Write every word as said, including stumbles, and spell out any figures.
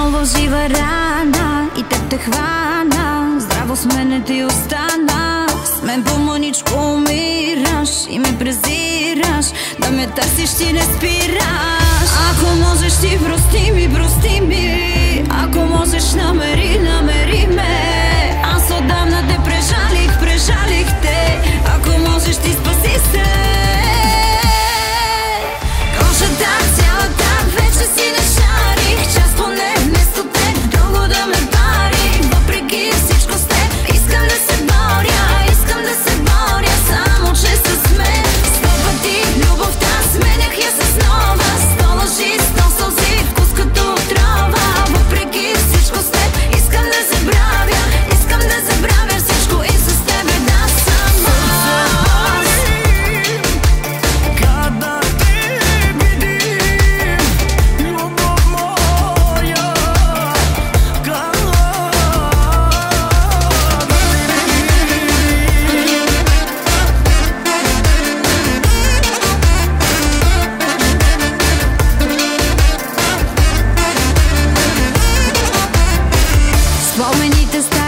отново жива рана и теб те хвана. Здраво с мене ти остана. С мен по-мъничко умираш и ме презираш. Да ме търсиш ти не спираш. Ако можеш ти прости ми, прости ми. Ако можеш намери, намери ме. Аз отдавна те прежалих, прежалих те. Ако можеш ти спаси се. Кожата цялата вече си не шарих. Час поне вместо теб друго да ме пари. Въпреки всичко с теб искам да се боря. Искам да се боря, само че с мен. Сто пъти любовта сменях я с нова. Сто лъжи, сто сълзи, вкус като отрова. Въпреки всичко с теб искам да забравя. Искам да забравя всичко и с тебе да съм аз. Спомените стават